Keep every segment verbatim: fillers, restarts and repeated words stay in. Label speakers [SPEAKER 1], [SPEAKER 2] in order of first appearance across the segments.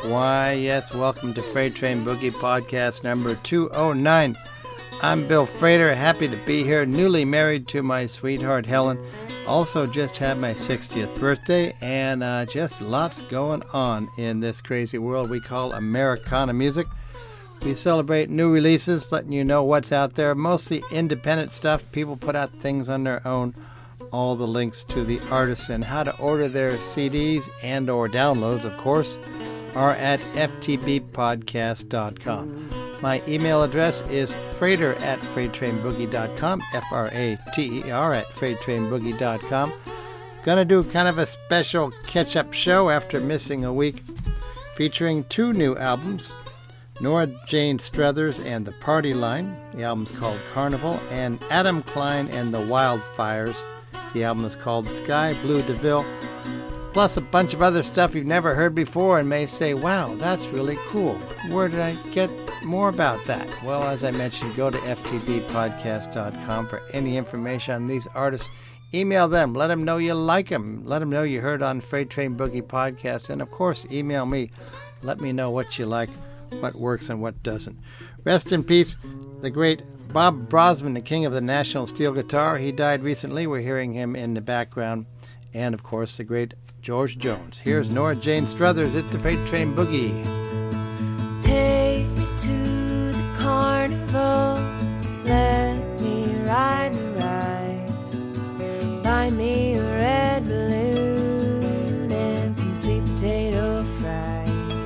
[SPEAKER 1] Why, yes, welcome to Freight Train Boogie Podcast number two oh nine. I'm Bill Frater, happy to be here, newly married to my sweetheart Helen. Also just had my sixtieth birthday, and uh, just lots going on in this crazy world we call Americana music. We celebrate new releases, letting you know what's out there, mostly independent stuff. People put out things on their own. All the links to the artists and how to order their C Ds and or downloads, of course, are at f t b podcast dot com. My email address is frater at freight train boogie dot com, F R A T E R at freight train boogie dot com. Gonna do kind of a special catch-up show after missing a week, featuring two new albums, Nora Jane Struthers and The Party Line. The album's called Carnival, and Adam Klein and The Wildfires. The album is called Sky Blue DeVille, plus a bunch of other stuff you've never heard before and may say, wow, that's really cool. Where did I get more about that? Well, as I mentioned, go to f t b podcast dot com for any information on these artists. Email them. Let them know you like them. Let them know you heard on Freight Train Boogie Podcast. And, of course, email me. Let me know what you like, what works and what doesn't. Rest in peace, the great Bob Brosman, the king of the National Steel Guitar. He died recently. We're hearing him in the background. And, of course, the great George Jones. Here's Nora Jane Struthers at the Freight Train Boogie.
[SPEAKER 2] Take me to the carnival, let me ride the rides. Buy me a red balloon and some sweet potato fries.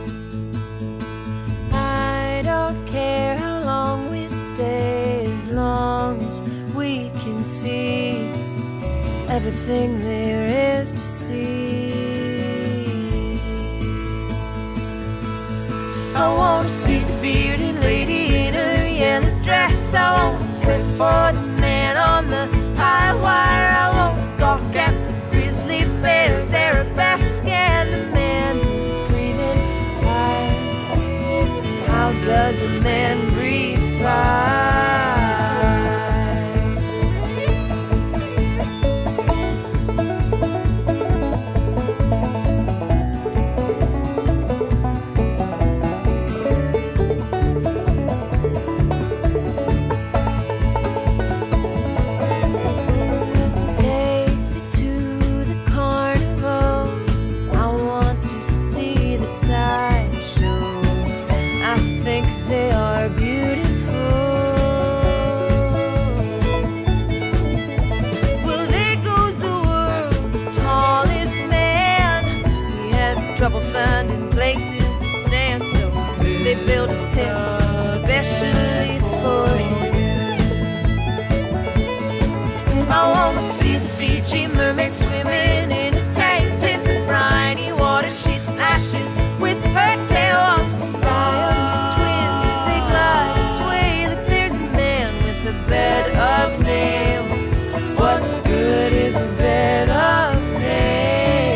[SPEAKER 2] I don't care how long we stay, as long as we can see everything there is to see. I want to see the bearded lady in her yellow dress. I want to pray for the man on the high wire. I want to gawk at the grizzly bears, arabesque, and the man who's breathing fire. How does a man breathe fire? They built a tent especially for you. I want to see the Fiji mermaid swimming in a tank, taste the briny water she splashes with her tail. Watch the Siamese twins as they glide and sway. Look, there's a man with a bed of nails. What good is a bed of nails?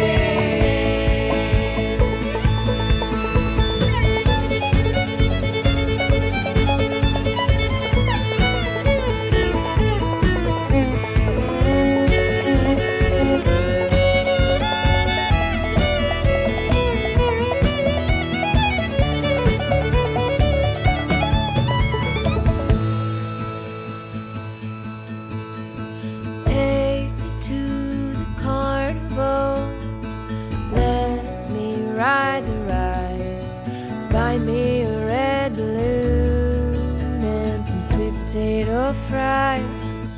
[SPEAKER 2] Fries.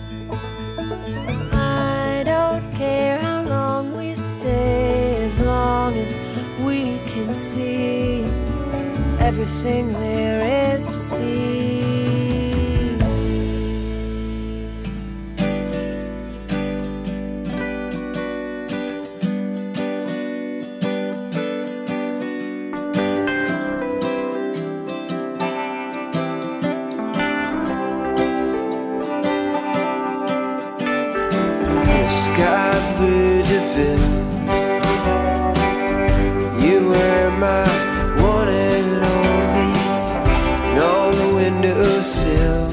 [SPEAKER 2] I don't care how long we stay, as long as we can see everything there is to see.
[SPEAKER 3] Sky blue DeVille, you were my one and only, and on the windowsill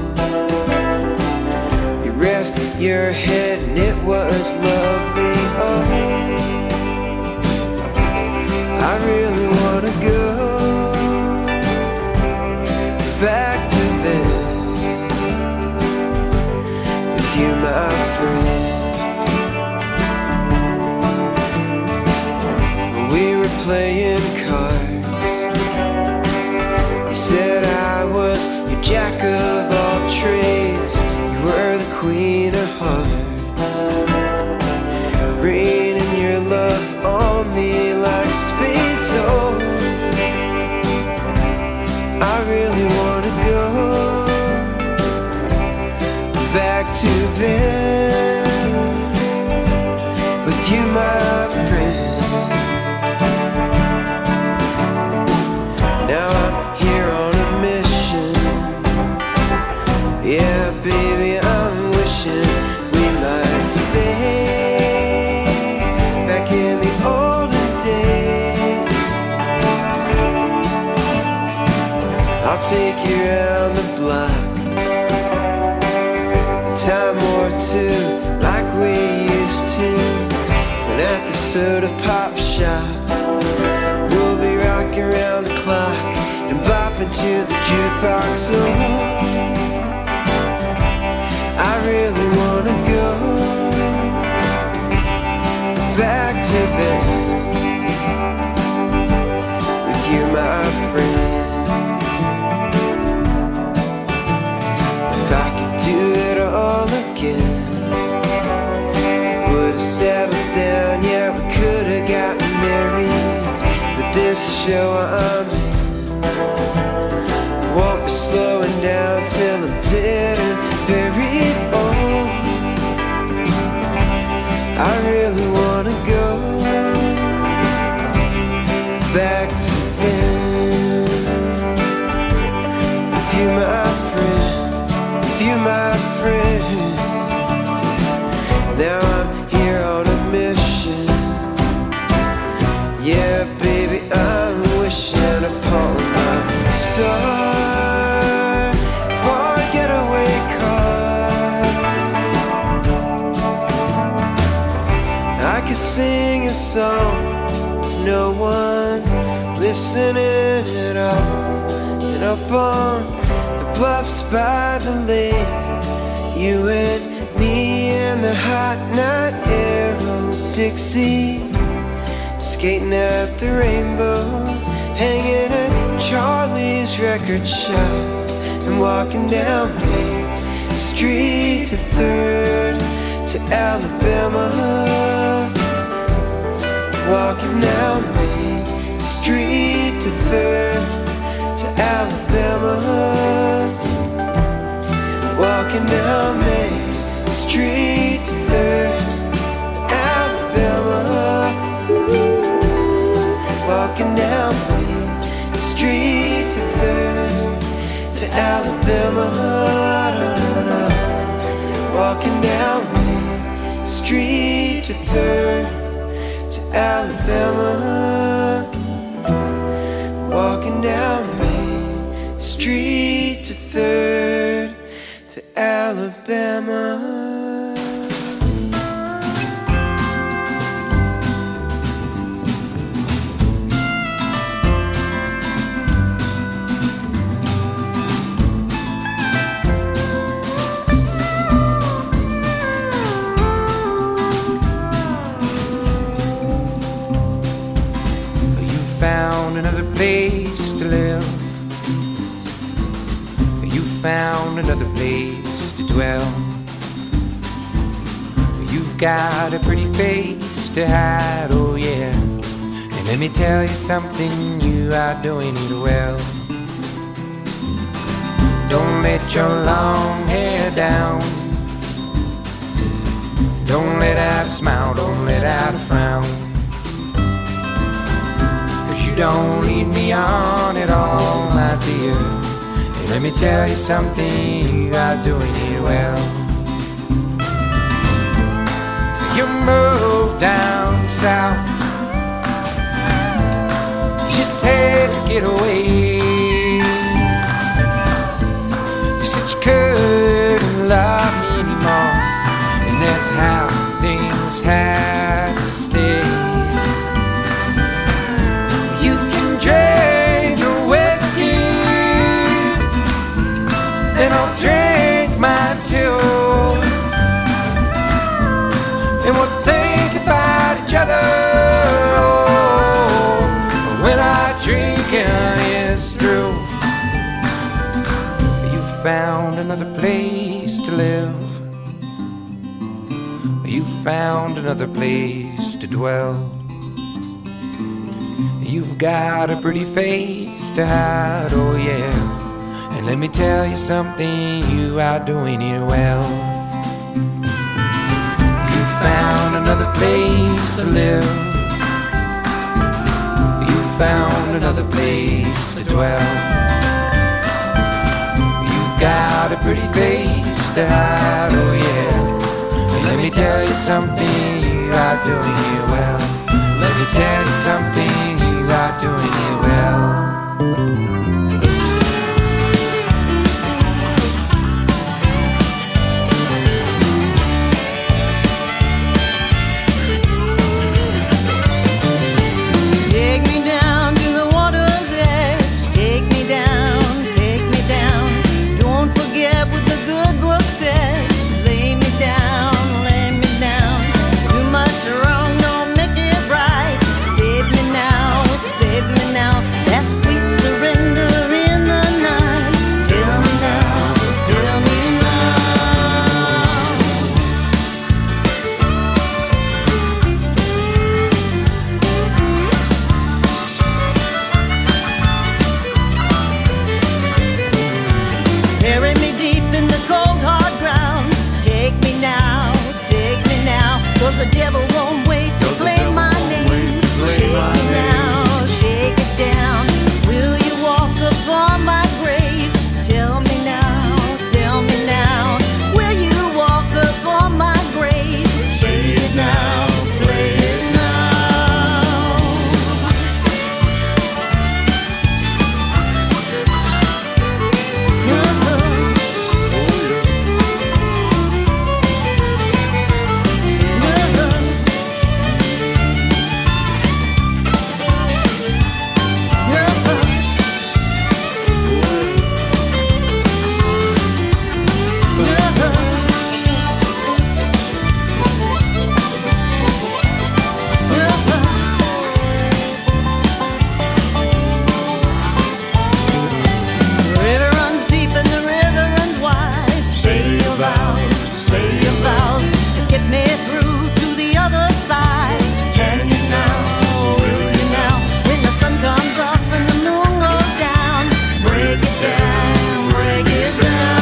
[SPEAKER 3] you rested your head and it was lovely. Oh, I really wanna go playing cards. You said I was your jack of all trades. You were the queen of hearts, raining your love on me like spades. Oh, I really wanna go back to then with you, my friend. Now I'm here on a mission. Yeah, baby, I'm wishing we might stay back in the olden days. I'll take you around the block, a time or two like we used to. And at the soda pop shop, we'll be rocking around the clock and bopping to the jukebox. So I really wanna go back to then with you, my friend. If I could do it all again, would've settled down, yeah, we could've gotten married. But this show I'm in won't be slowing down till I'm dead and buried. Oh, I really wanna go back to then with you, my friends, with you, my friend. Now I'm here on a mission. Yeah, baby, I'm wishing upon my star for a getaway car. I could sing a song with no one listening at all. And up on the bluffs by the lake, you and me in the hot night air, oh Dixie, skating at the Rainbow, hanging at Charlie's record shop, and walking down Main Street to Third to Alabama. Walking down Main Street to Third to Alabama. Walking down Main Street to Third to Alabama. Ooh. Walking down Main Street to Third to Alabama. Walking down Main Street to Third to Alabama. Walking down Main Street to Third to Alabama.
[SPEAKER 4] Found another place to live. You found another place to dwell. You've got a pretty face to hide, oh yeah. And let me tell you something, you are doing it well. Don't let your long hair down. Don't let out a smile, don't let out a frown. You don't lead me on at all, my dear. And let me tell you something, you are doing it well. You moved down south, you just had to get away. You said you couldn't love me anymore, and that's how things had to stay. Drink your whiskey, and I'll drink mine too. And we'll think about each other, oh, another place to live. You found another place to dwell. You've got a pretty face to hide, oh yeah. And let me tell you something, you are doing it well. You found another place to live. You found another place to dwell. You've got a pretty face to hide, oh yeah. And let me tell you something, you are doing it well. Let me tell you something, you are doing it well.
[SPEAKER 5] Take me down to the water's edge. Take me down, take me down. Don't forget what the good book says. Lay me down, lay me down. Too much wrong don't make it right. Save me now, save me now. That sweet surrender in the night. Tell me now, tell me Bury me deep in the cold hard ground. Take me now, take me now. 'Cause the devil won't wait to claim my name. Shake me now, shake it down. Will you walk upon my grave? Tell me now, tell me now. Will you walk upon my grave? Say it now, play it now. The river runs deep and the river runs wide. Say your vows, say your vows. Just get me through to the other side. Can you now, will you now? When the sun comes up and the moon goes down, break it down, break it down.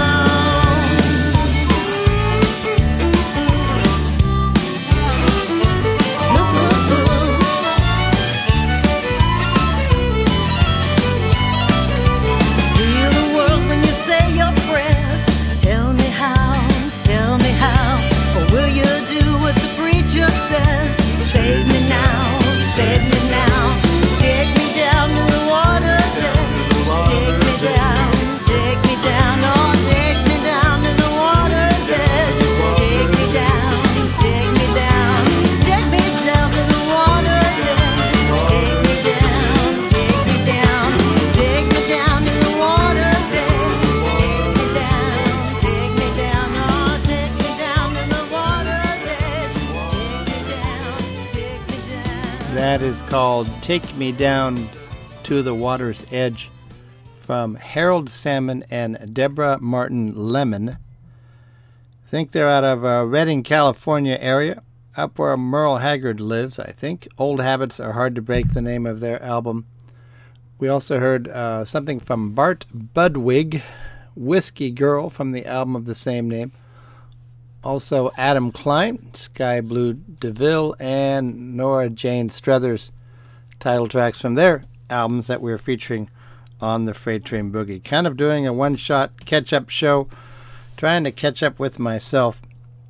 [SPEAKER 5] Heal the world when you say your prayers. Tell me how, tell me how. Or will you do what the preacher says? Save me now, save me now. Take me down to the water's edge. Take me down, take me down. Oh, take me down to the water's edge. Take me down, take me down. Take me down to the water's edge. Take me down, take me down. Take me down to the water's edge. Take me down, take me down. Oh, take me down to the water's edge. Take me down, take me down.
[SPEAKER 1] That is called Take Me Down to the Water's Edge from Harold Salmon and Deborah Martin Lemon. I think they're out of uh, Redding, California area, up where Merle Haggard lives, I think. Old Habits Are Hard to Break, the name of their album. We also heard uh, something from Bart Budwig, Whiskey Girl, from the album of the same name. Also Adam Klein, Sky Blue DeVille, and Nora Jane Struthers, title tracks from their albums that we're featuring on the Freight Train Boogie. Kind of doing a one-shot catch-up show, trying to catch up with myself.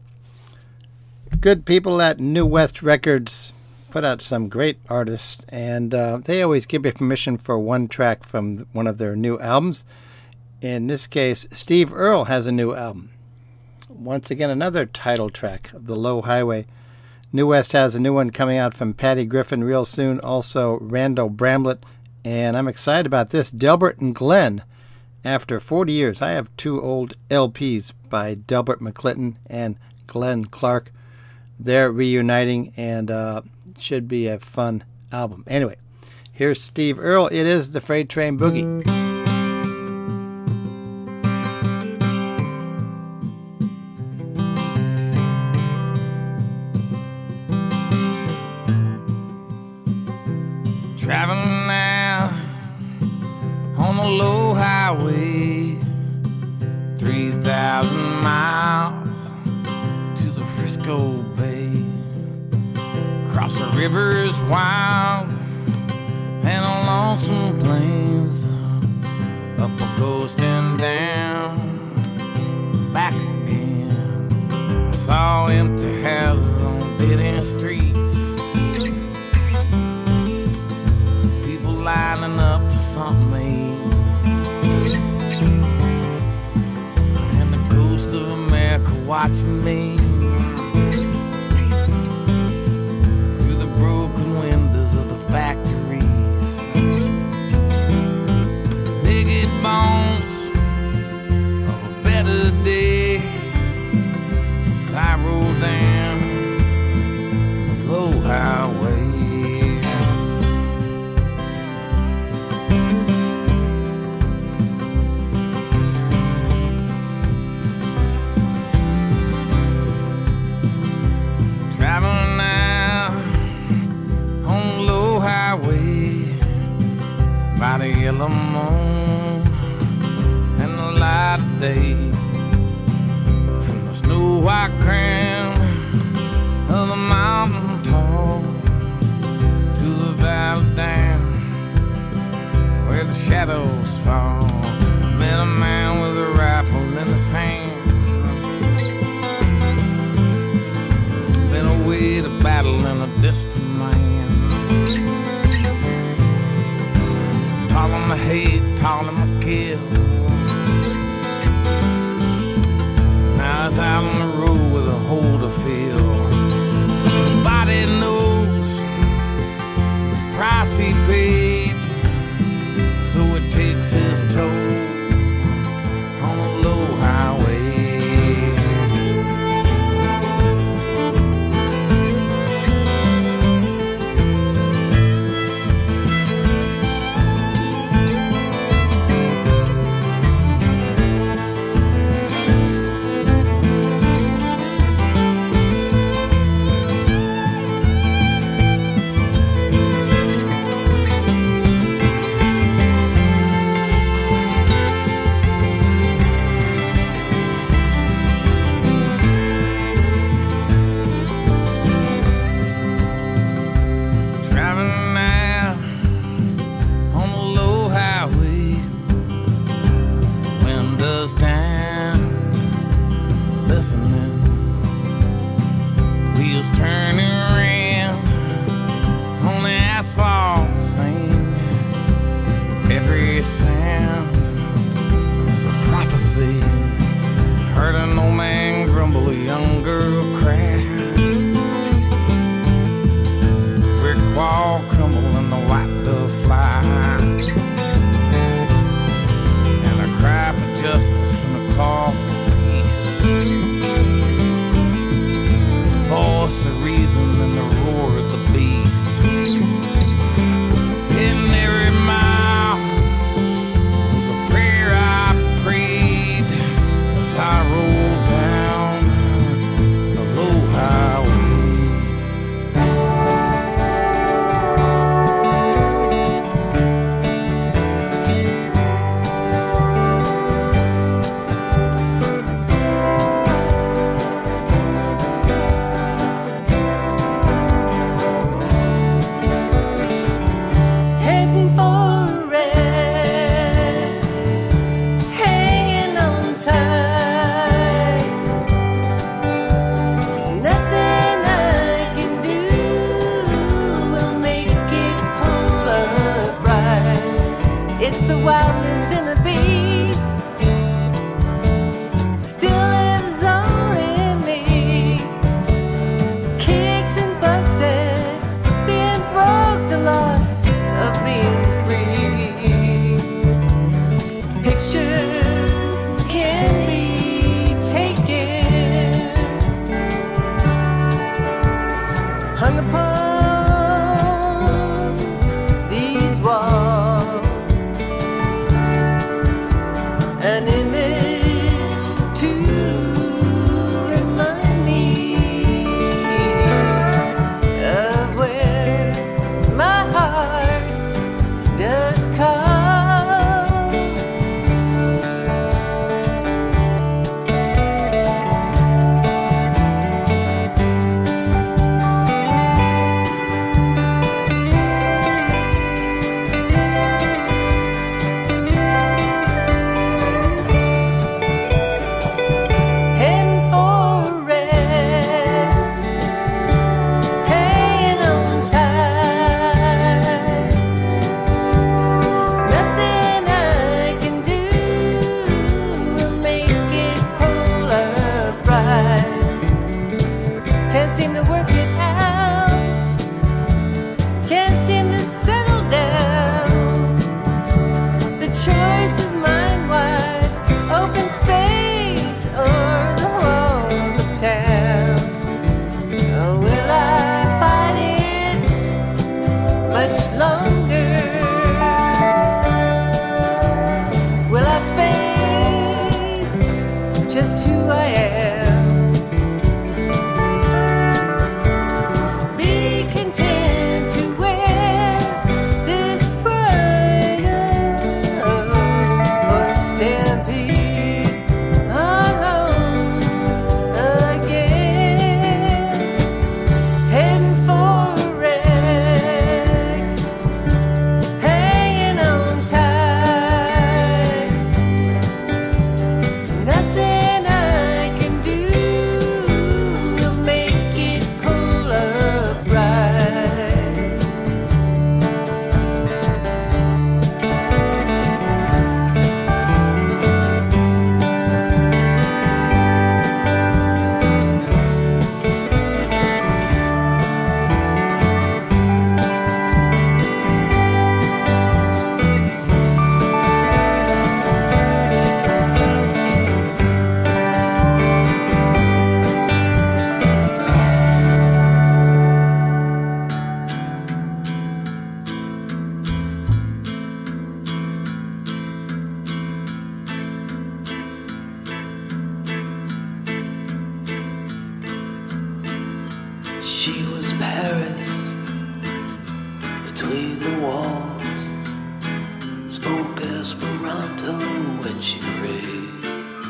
[SPEAKER 1] Good people at New West Records put out some great artists, and uh, they always give you permission for one track from one of their new albums. In this case, Steve Earle has a new album. Once again, another title track of The Low Highway. New West has a new one coming out from Patty Griffin real soon, also Randall Bramlett, and I'm excited about this, Delbert and Glenn. After forty years, I have two old L Ps by Delbert McClinton and Glenn Clark. They're reuniting, and uh, should be a fun album. Anyway, here's Steve Earle. It is the Freight Train Boogie.
[SPEAKER 4] Traveling now on the low highway, three thousand miles to the Frisco Bay. Across the rivers wild and along some plains, up a coast and down, back again. I saw empty houses on dead-end streets, people lining up for something to eat, and the ghost of America watching me through the broken windows of the factories. Naked bones of a better day as I roll down the low highway. Traveling now on the low highway by the yellow moon and the light of day, from the snow white crown of the mountain tall to the valley down where the shadows fall. Met a man with a rifle in his hand, been away to battle in a distant land. Tall on my head, tall on my kill. Now it's out on the road with a hole to fill. Nobody knows the price he paid, so it takes his toll on the low highway.
[SPEAKER 6] Paris, between the walls, spoke Esperanto when she prayed,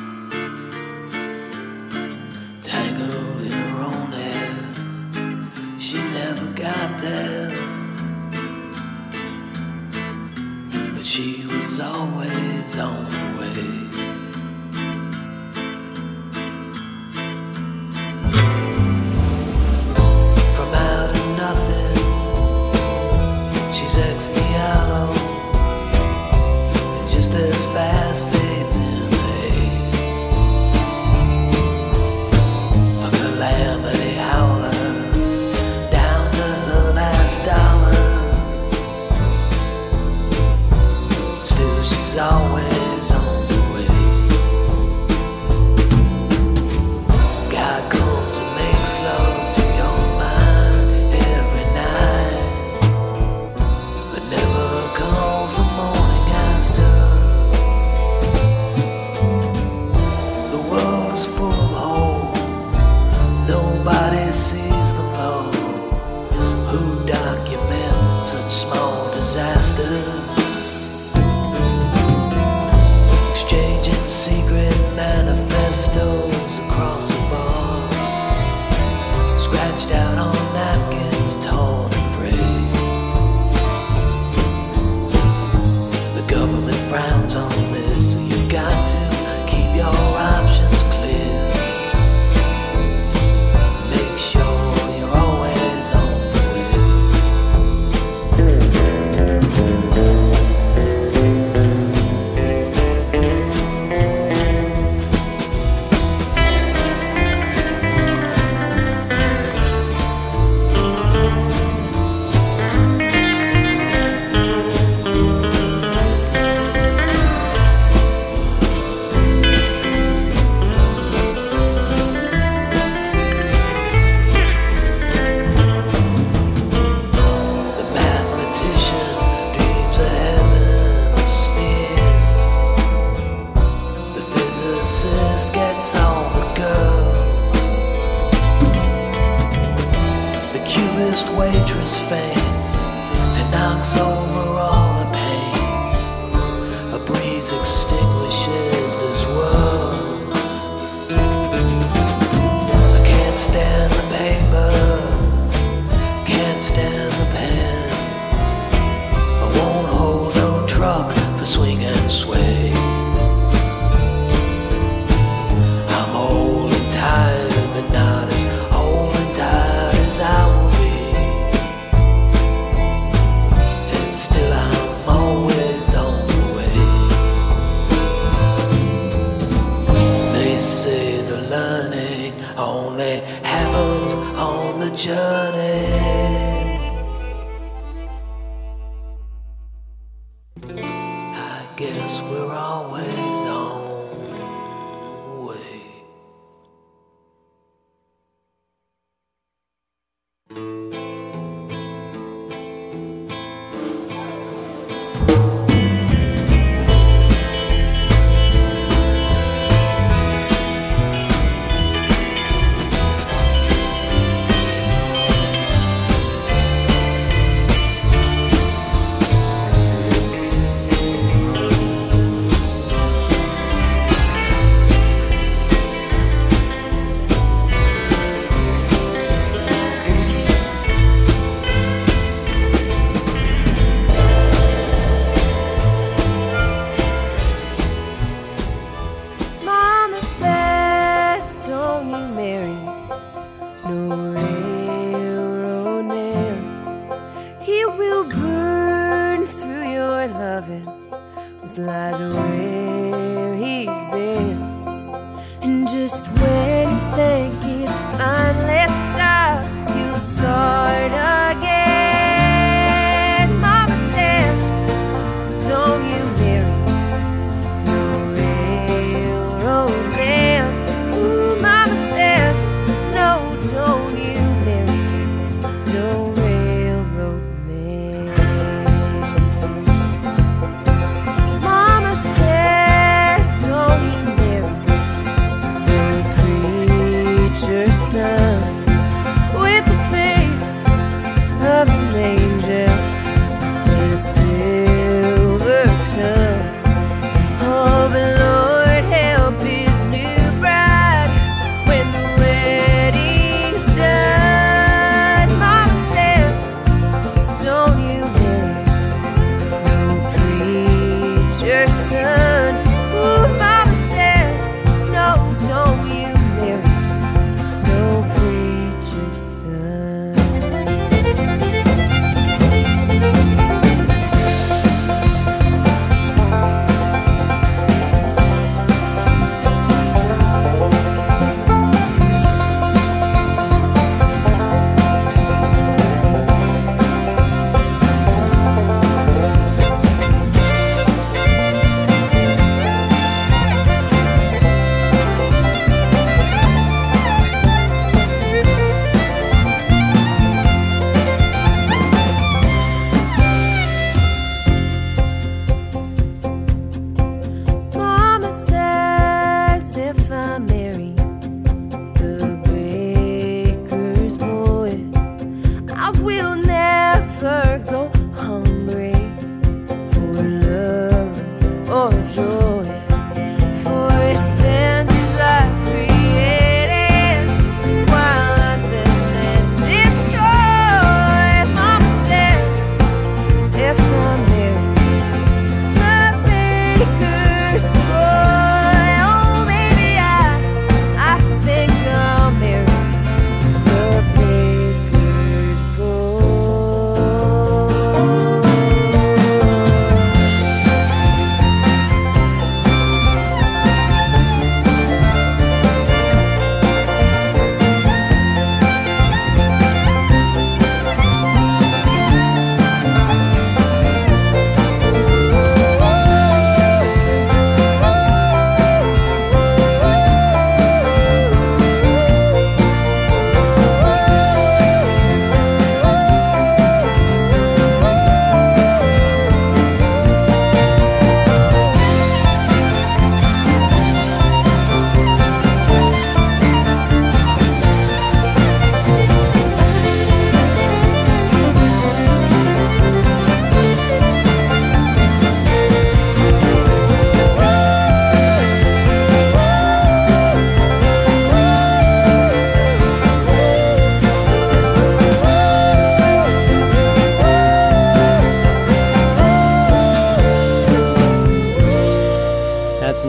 [SPEAKER 6] tangled in her own hair. She never got there, but she was always on the way. From out of nothing, she's ex-Diallo, and just as fast fades in the haze. A calamity howler, down to her last dollar. Still she's always on the way. God comes and makes love to your mind every night, but never calls the morning after. The world is full of holes, nobody sees them though. Who document such small disasters? Exchanging secret manifestos across the bar, scratched out on napkins, torn and frayed. The government frowns on this, so you've got to keep your options clear. Make sure you're always on the way. The mathematician dreams of heaven or spheres. The physicist gets all the girls. The cubist waitress faints and knocks over all her paints. A breeze extinguishes this world. I can't stand the paper, can't stand the pen. I won't hold no truck for swing and sway. I'm old and tired, but not as old and tired as I will be. And still I'm always on the way. They say the learning only happens on the journey. I guess we're always on the way.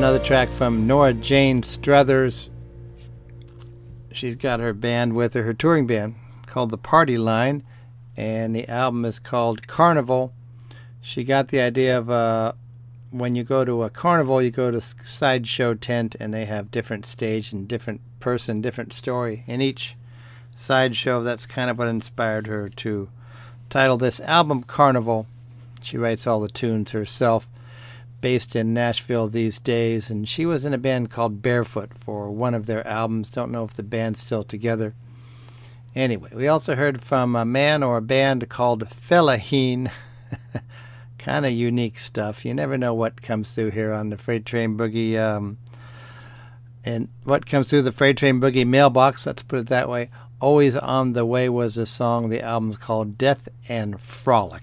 [SPEAKER 1] another track from Nora Jane Struthers. She's got her band with her, her touring band, called The Party Line, and the album is called Carnival. She got the idea of uh, when you go to a carnival, you go to a sideshow tent, and they have different stage and different person, different story in each sideshow. That's kind of what inspired her to title this album Carnival. She writes all the tunes herself, based in Nashville these days, and she was in a band called Barefoot for one of their albums. Don't know if the band's still together. Anyway, we also heard from a man or a band called Fellaheen. Kind of unique stuff. You never know what comes through here on the Freight Train Boogie, um, and what comes through the Freight Train Boogie mailbox, let's put it that way. Always on the Way was a song. The album's called Death and Frolic.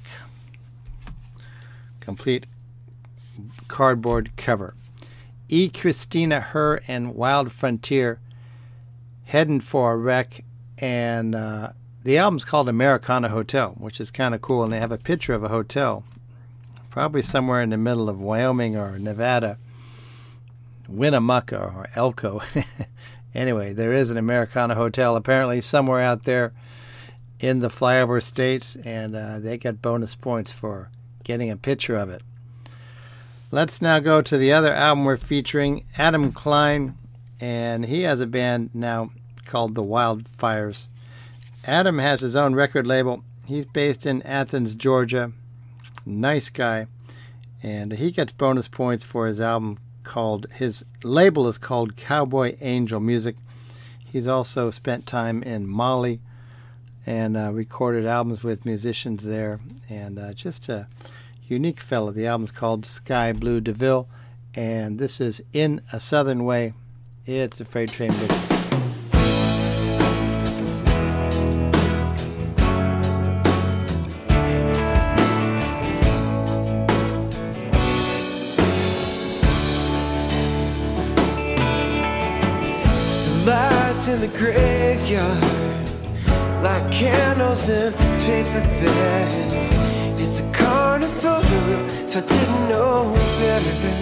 [SPEAKER 1] Complete cardboard cover. E. Christina, Her, and Wild Frontier heading for a wreck, and uh, the album's called Americana Hotel, which is kind of cool, and they have a picture of a hotel, probably somewhere in the middle of Wyoming or Nevada, Winnemucca or Elko. Anyway, there is an Americana Hotel apparently somewhere out there in the flyover states, and uh, they get bonus points for getting a picture of it. Let's now go to the other album we're featuring, Adam Klein, and he has a band now called The Wildfires. Adam has his own record label. He's based in Athens, Georgia. Nice guy. And he gets bonus points for his album called, his label is called Cowboy Angel Music. He's also spent time in Mali and uh, recorded albums with musicians there. And uh, just a unique fella. The album's called Sky Blue DeVille, and this is In a Southern Way. It's a Freight Train Boogie.
[SPEAKER 3] The lights in the graveyard, like candles in paper bags. It's a carnival if I didn't know better.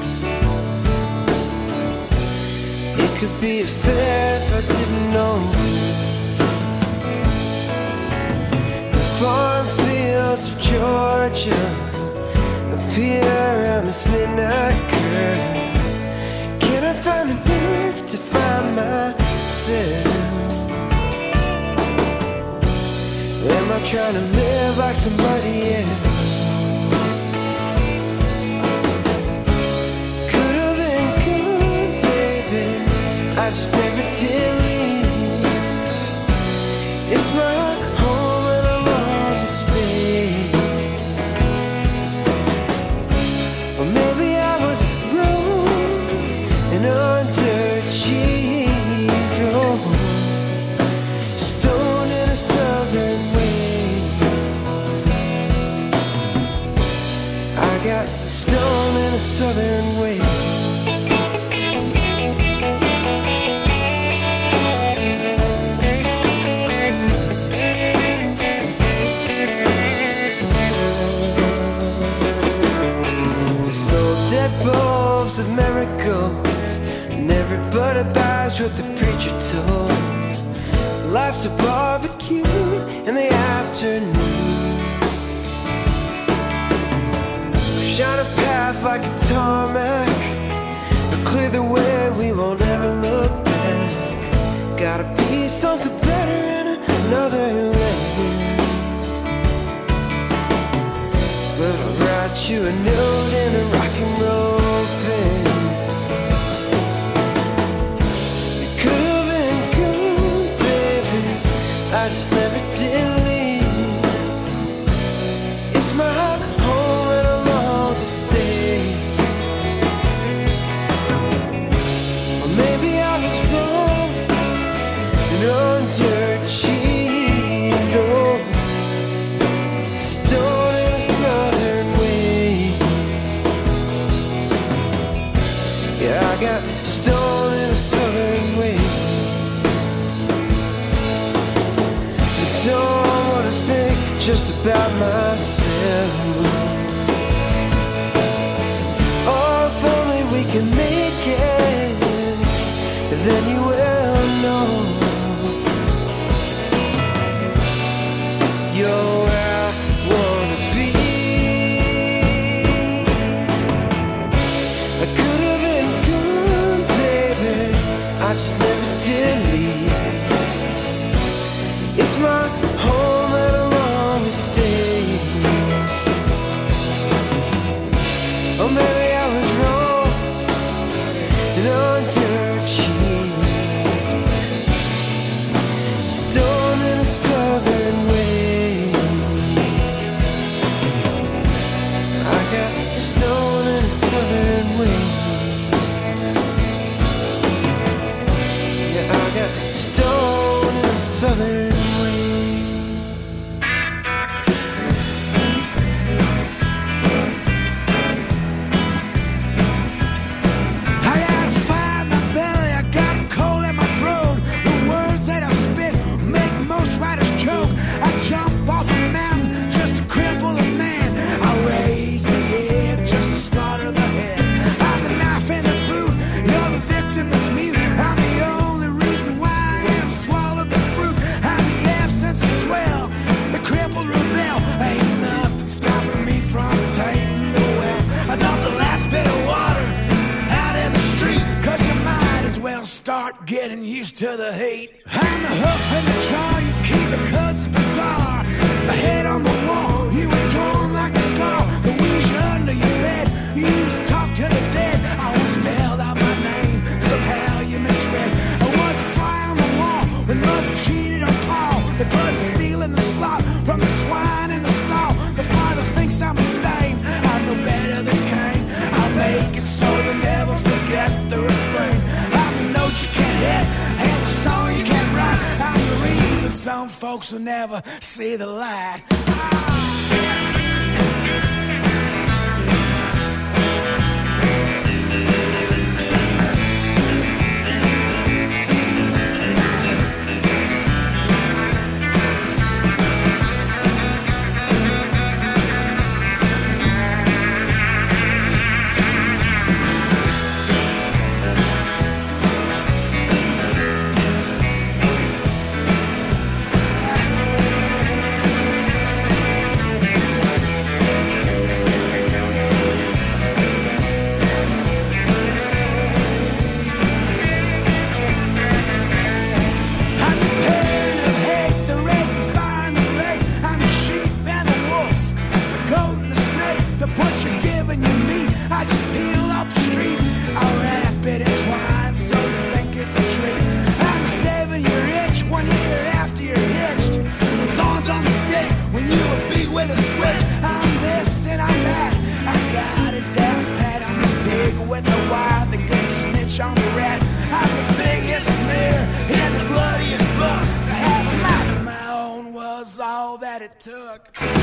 [SPEAKER 3] It could be a fair if I didn't know. The farm fields of Georgia appear on this midnight curve. Can I find the nerve to find myself? Am I trying to live like somebody else? Could have been good, baby, I just never did leave. It's my home and I want to stay. Or maybe I was wrong and underachieved. Oh. Stoned in a southern got stoned in a southern way. They sold dead bulbs of miracles, and everybody buys what the preacher told. Life's a barbecue in the afternoon. Shine a path like a tarmac, but clear the way, we won't ever look back. Gotta be something better in another lane. But I'll write you a note in a rock and roll pen. It could have been good, baby, I just never did leave. It's my home and I long to stay. Or maybe I was wrong and underachieved. Oh, stoned in a southern way. Yeah, I got stoned in a southern way. I don't wanna think just about myself. Oh, if only we can make southern wind. Yeah, I got stone in a southern wind.
[SPEAKER 7] I gotta find my belly, I got a cold in my throat. The words that I spit make most writers choke. I jump off a mountain just to cripple a man. I raise the head just to slaughter the head. I'm the knife in the boot, you're the victim that's mute. I'm the only reason why I am swallowed the fruit. I'm the absence of swell, the crippled rebel. Ain't nothing stopping me from taking the well. I dump the last bit of water out in the street, cause you might as well start getting used to the heat. I'm the hoof and the jaw you keep it cause it's bizarre. The head on the wall, you were torn like a scar. The wheeze you under your bed, you used to talk to the dead. I was spelled out my name, somehow you misread. I was a fly on the wall when mother cheated on Paul. The blood stealing the slop from the swine in the stall. The father thinks I'm a stain, I'm no better than Cain. I'll make it so you'll never forget the refrain. I'm the note you can't hit, and the song you can't write. I'm the reason some folks will never see the light. I'm the parent of hate, the rape and find the lake. I'm the sheep and the wolf, the goat and the snake, the butcher giving you meat. I just peel off the street, I wrap it in twine so you think it's a treat. I'm the seven-year itch, one year after you're hitched, with thorns on the stick when you were beat with a switch. I'm this and I'm that, I got it down pat. I'm the pig with the wire that gets a snitch on the rat. I'm the biggest smear in the bloodiest book. To have a mind of my own was all that it took.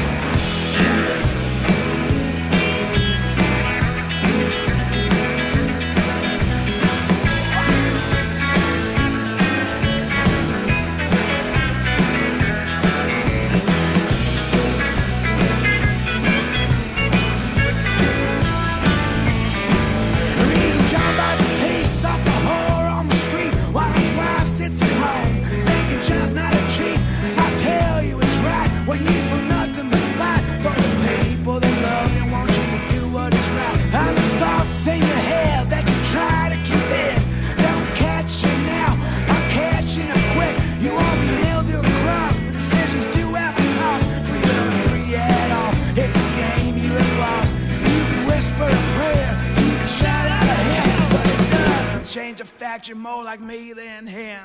[SPEAKER 7] The reason John buys a piece off the whore on the street while his wife sits at home thinking John's not a cheat. I tell you it's right when you feel nothing but spite for the people that love you, want you to do what is right. I'm the thoughts in your head that you try to keep hid. Don't catch you now, I'm catching them quick. You won't be nailed to a cross, but decisions do have a cost. Free will and free at all, it's a game you have lost. You can whisper a prayer, you can shout out a hymn, but it doesn't change the fact you're more like me than him.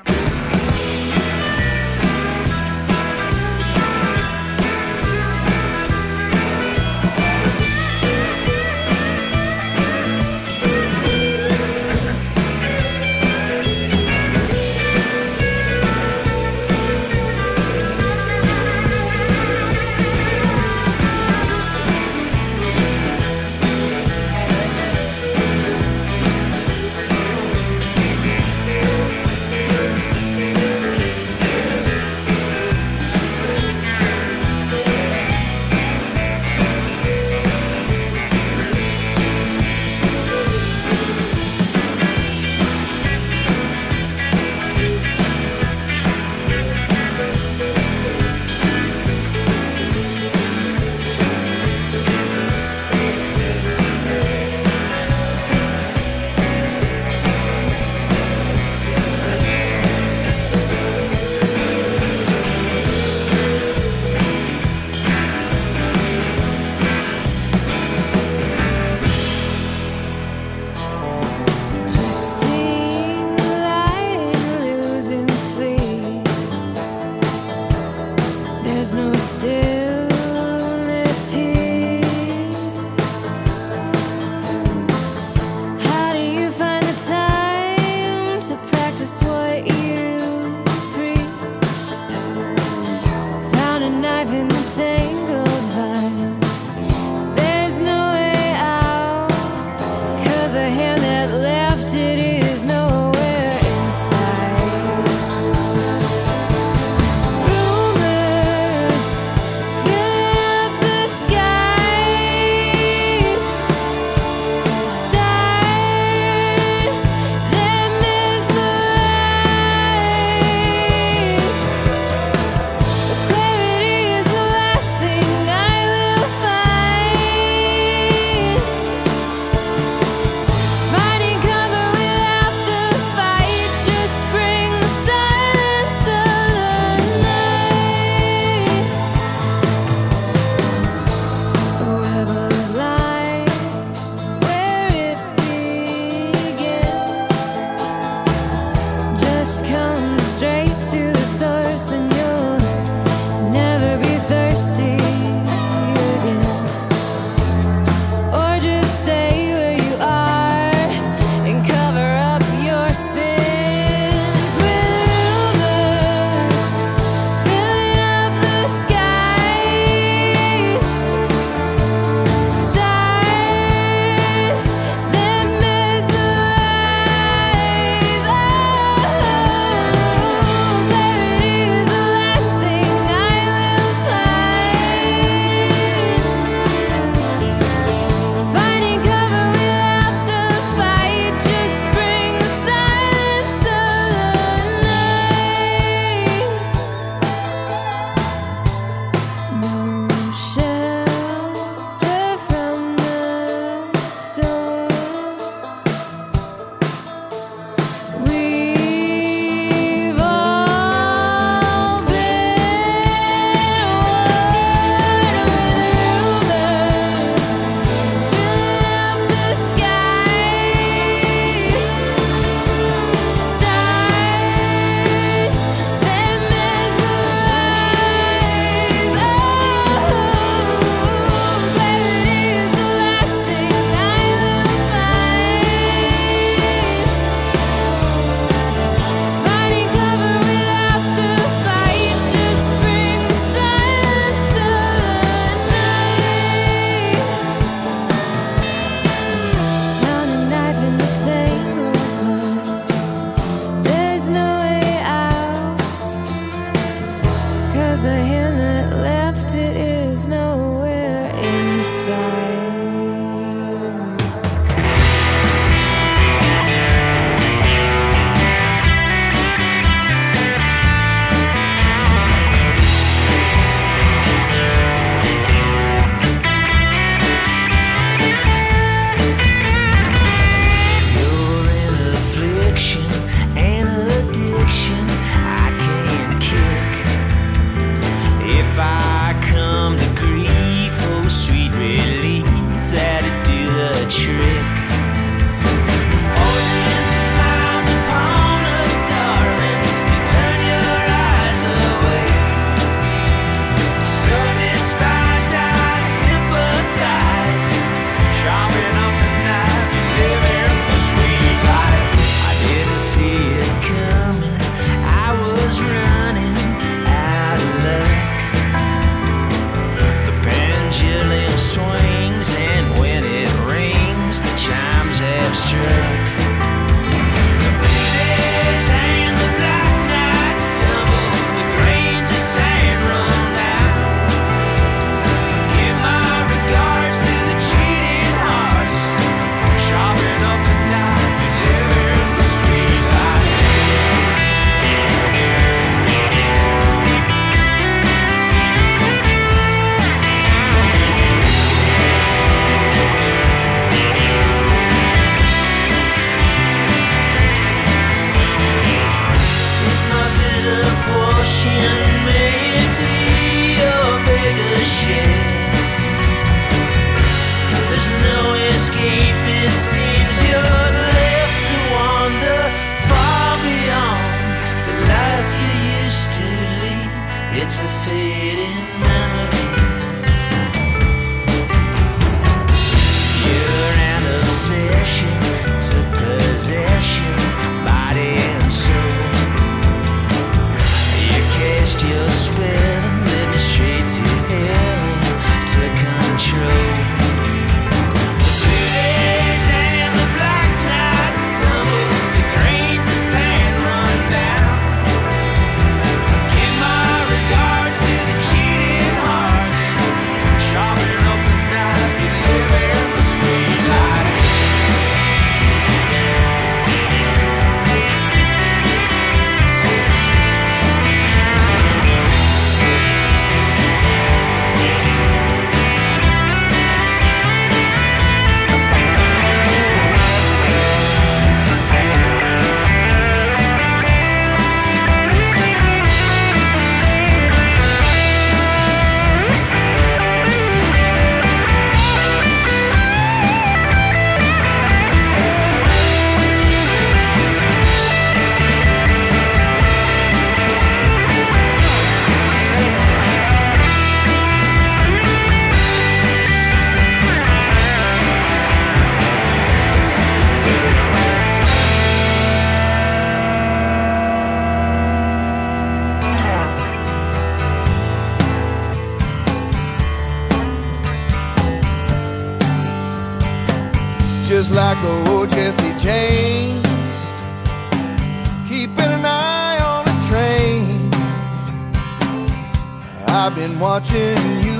[SPEAKER 6] escape. It seems you're left to wander far beyond the life you used to lead. It's a fading memory. You're an obsession, took possession, body and soul. You cast your spell, led me straight to hell, to control. The blue days and the black nights tumble, the grains of sand run down. Give my regards to the cheating hearts, sharpen up the knife, you live in the sweet life.
[SPEAKER 3] Just like old Jesse James, keeping an eye on a train. I've been watching you,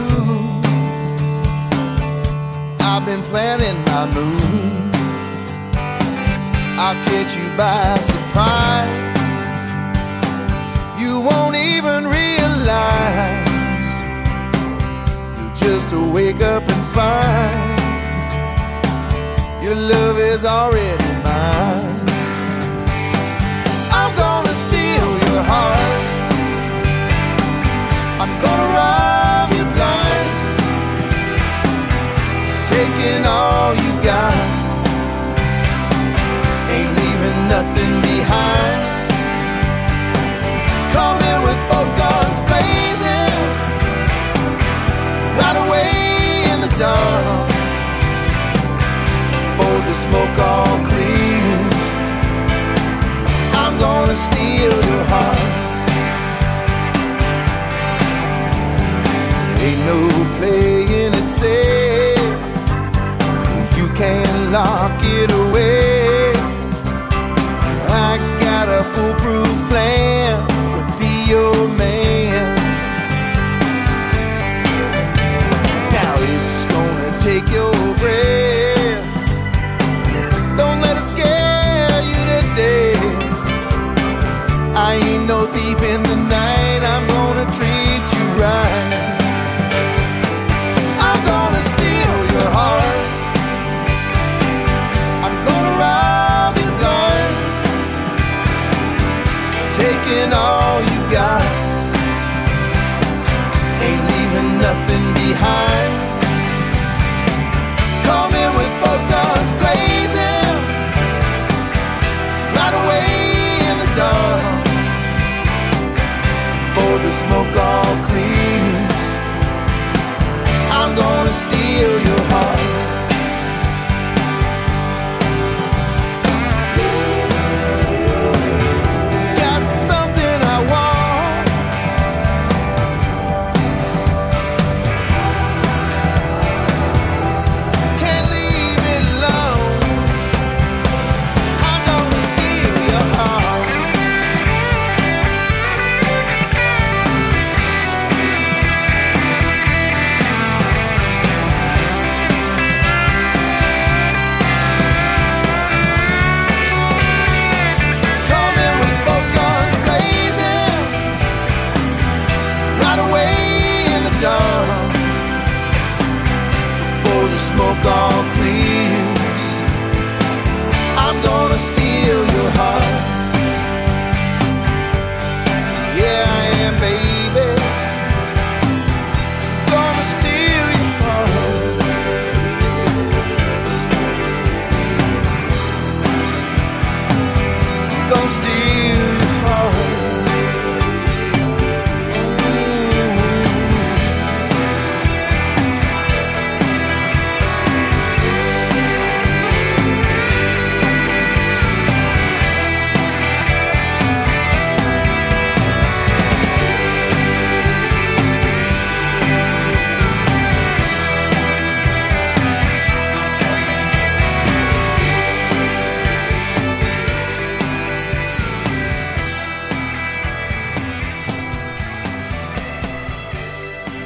[SPEAKER 3] I've been planning my move. I'll catch you by surprise, you won't even realize. You'll just wake up and find your love is already mine. I'm gonna steal your heart, I'm gonna rob you blind, taking all you got, ain't leaving nothing behind. Come in with both guns blazing, right away in the dark. The smoke all clears, I'm gonna steal your heart. Ain't no playing it safe, you can't lock it away. I got a foolproof plan to be your man. Now it's gonna take your breath, scare you today. I ain't no thief in the night, I'm gonna treat you right. I'm gonna steal your heart, I'm gonna rob you blind, taking all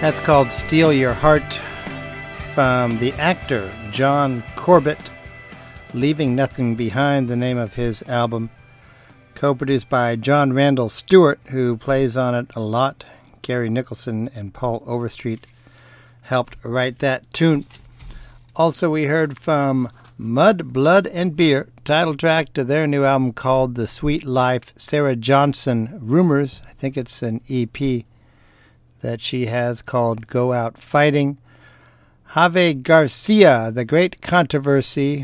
[SPEAKER 1] That's called Steal Your Heart from the actor John Corbett, Leaving Nothing Behind, the name of his album. Co-produced by John Randall Stewart, who plays on it a lot. Gary Nicholson and Paul Overstreet helped write that tune. Also, we heard from Mud, Blood, and Beer, title track to their new album called The Sweet Life, Sarah Johnson Rumors. I think it's an E P that she has called Go Out Fighting. Javi Garcia, The Great Controversy,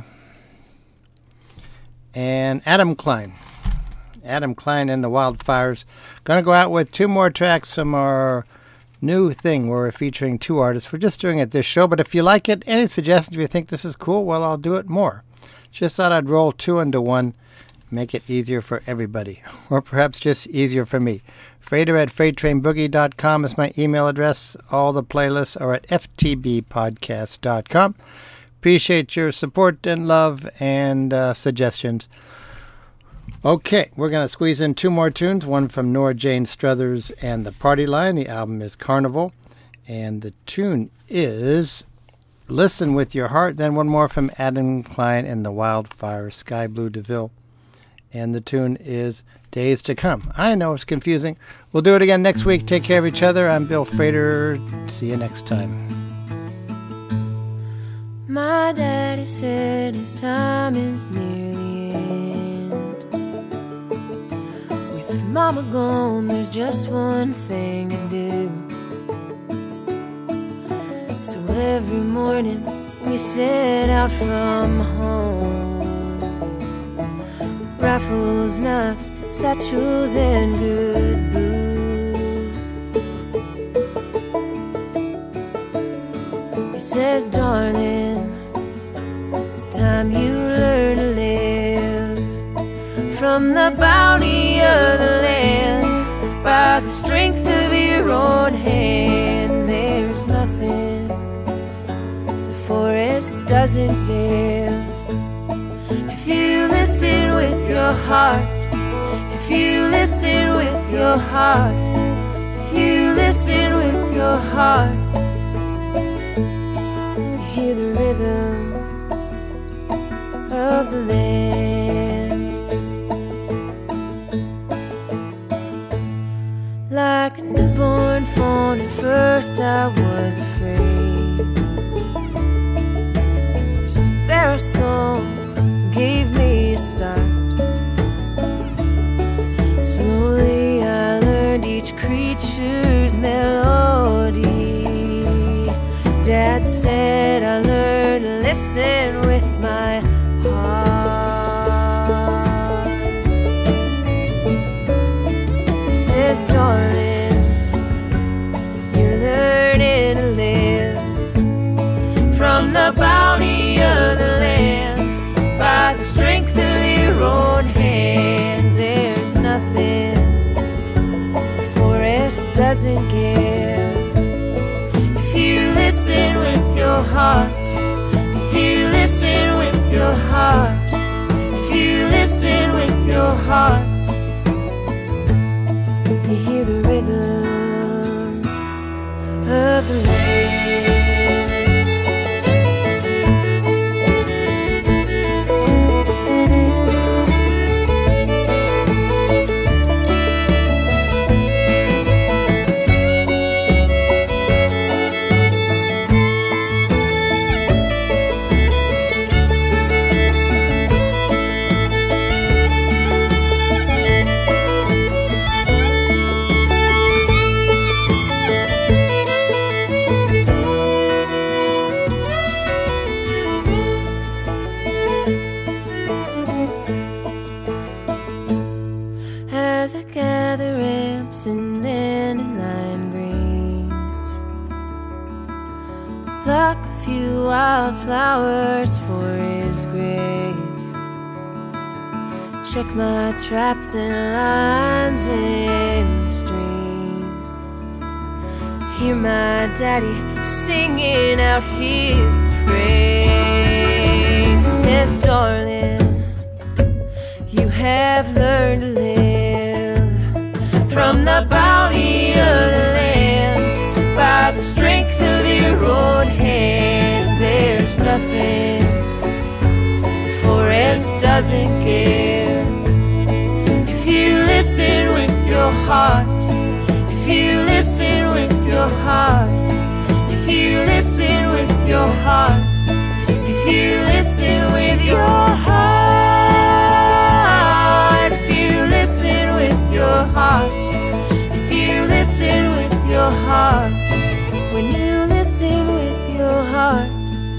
[SPEAKER 1] and Adam Klein. Adam Klein and the Wildfires. Going to go out with two more tracks from our new thing where we're featuring two artists. We're just doing it this show, but if you like it, any suggestions if you think this is cool, well, I'll do it more. Just thought I'd roll two into one, make it easier for everybody, or perhaps just easier for me. Freighter at freight train boogie dot com is my email address. All the playlists are at f t b podcast dot com. Appreciate your support and love and uh, suggestions. Okay, we're going to squeeze in two more tunes, one from Nora Jane Struthers and the Party Line. The album is Carnival, and the tune is Listen With Your Heart. Then one more from Adam Klein and the Wildfire, Sky Blue DeVille, and the tune is Days to Come. I know it's confusing. We'll do it again next week. Take care of each other. I'm Bill Freighter. See you next time.
[SPEAKER 2] My daddy said his time is near the end. With mama gone, there's just one thing to do. So every morning we set out from home. Rifles, knives, satchels, and good boots. He says, darling, it's time you learn to live from the bounty of the land by the strength of your own hand. There's nothing the forest doesn't give. If you listen with your heart, if you listen with your heart, if you listen with your heart, you hear the rhythm of the land. Like a newborn fawn, at first I was afraid. Your sparrow song gave me a start. Slowly I learned each creature's melody. Dad said I learned to listen with my heart. He says, darling, you're learning to live from the bounty of the land by the strength of your own hand. There's nothing the forest doesn't give. If you listen with your heart, if you listen with your heart, if you listen with your heart, you hear the rhythm of the land. Pluck a few wildflowers for his grave. Check my traps and lines in the stream. Hear my daddy singing out his praise. He says, darling, you have learned to live from the bounty of the land by the strength forest doesn't give. If you listen with your heart, if you listen with your heart, if you listen with your heart, if you listen with your heart, if you listen with your heart, if you listen with your heart, when you listen with your heart,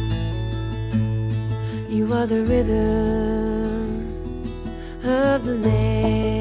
[SPEAKER 2] you are the rhythm of the land.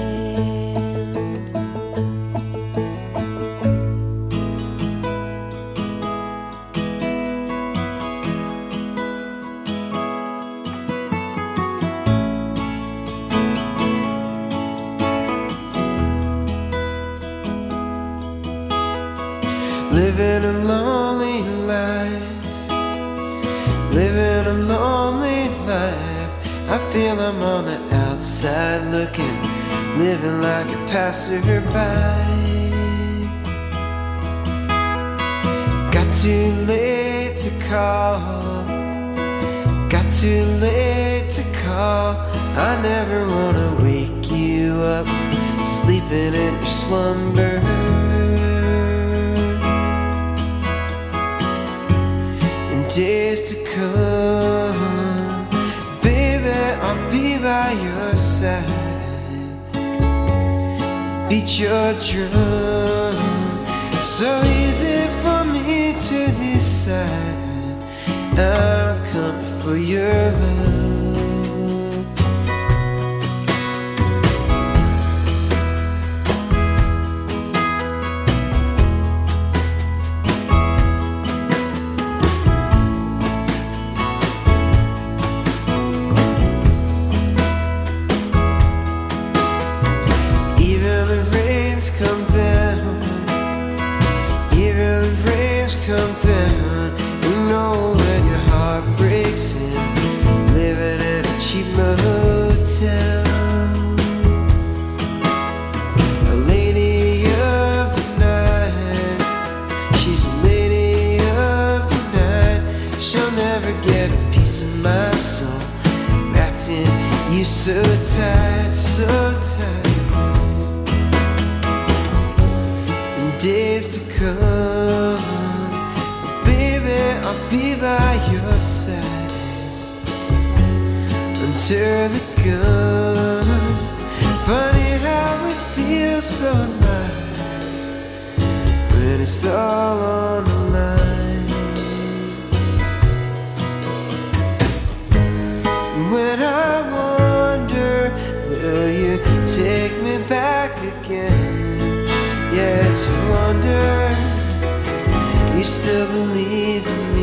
[SPEAKER 3] Living a lonely life, living a lonely life. I feel I'm on the outside looking, living like a passerby. Got too late to call, got too late to call. I never wanna wake you up, sleeping in your slumber. Days to come, baby, I'll be by your side. Beat your drum, so easy for me to decide. I'm coming for your love. Come down, even the rains come down. You know when your heart breaks in, living in a cheap motel. A lady of the night, she's a lady of the night. She'll never get a piece of my soul, wrapped in you so tight, so tight. Days to come, baby, I'll be by your side until the gun. Funny how it feels so nice when it's all on the line. When I wonder, will you take me back again? Yes, you wonder, you still believe in me.